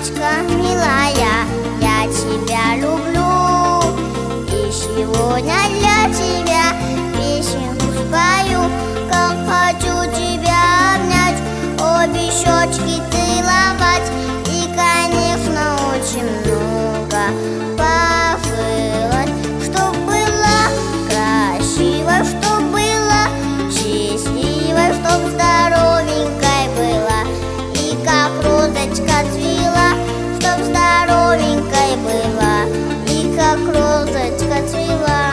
Мамочка милая, я тебя люблю, и сегодня для тебя песенку спою. Как хочу тебя обнять, обе щечки целовать, и, конечно, очень много пожелать, чтоб была красивой, чтоб была счастливой, чтоб здоровенькой была, и как розочка цвела, чтоб здоровенькой была, и как розочка цвела.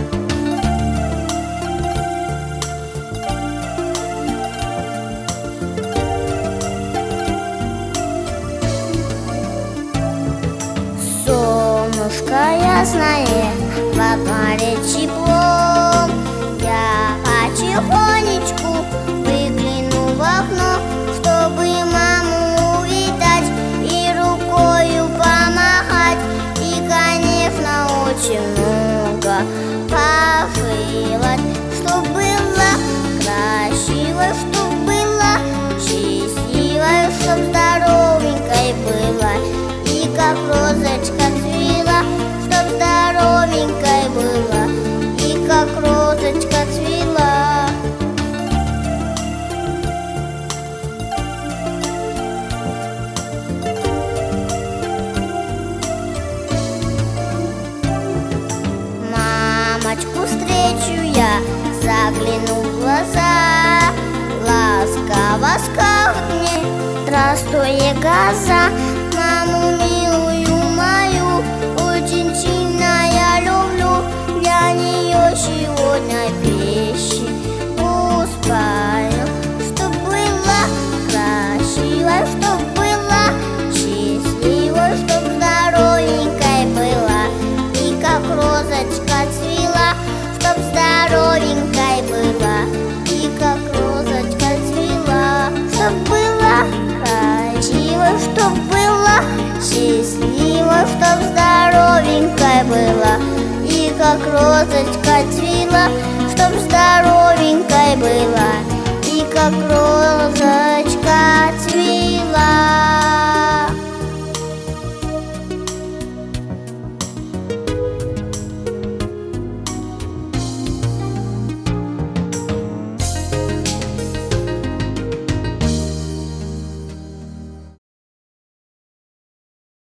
Солнышко ясное, вокруг тепло, я потихонечку выгляну в окно, чтобы маму увидать и рукою помахать, и, конечно, очень много пожелать, чтоб была красивой, чтоб была счастливой, чтоб здоровенькой была, и как розочка цвела, чтоб здоровенькой была, и как розочка цвела. Мамочку встречу я, загляну в глаза, ласково скажет мне: здравствуй, коза. Маму милую мою очень сильно я люблю, для нее сегодня песенку спою, чтоб была красивой, чтоб была счастливой, чтоб здоровенькой была, и как розочка цвела, чтоб здоровенькой была, и как розочка цвела, чтоб была красивой, чтоб была счастливой, чтоб здоровенькой была, и как розочка цвела, чтоб здоровенькой была, и как розочка цвела.